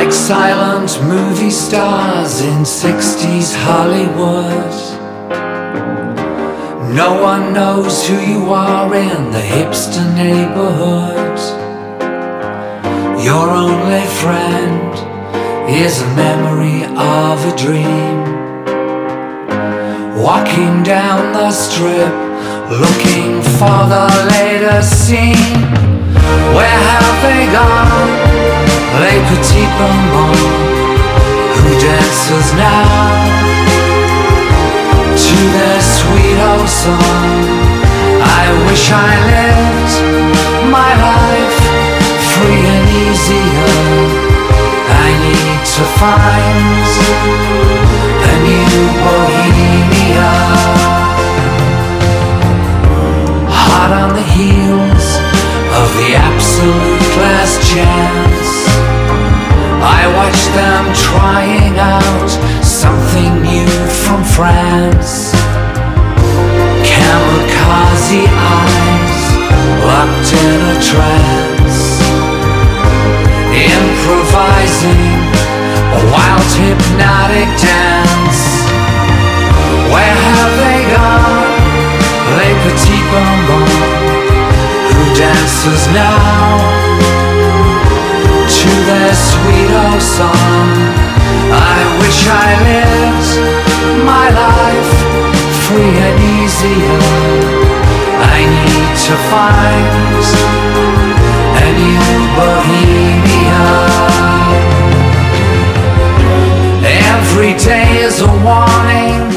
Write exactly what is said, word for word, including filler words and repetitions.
like silent movie stars in sixties Hollywood. No one knows who you are in the hipster neighborhood. Your only friend is a memory of a dream. Walking down the strip, looking for the latest scene. Where have they gone, les petits bonbons? Who dances now to their sweet old song? I wish I lived my life free and easier. I need to find a new bohemia. Hot on the heels of the absolute last chance, I watch them trying out something new from France. Kamikaze eyes locked in a trance, improvising a wild hypnotic dance. Where have they gone, les petits bonbons? Who dances now to their sweet old song? I wish I lived my life free and easier. I need to find a new bohemia. Every day is a war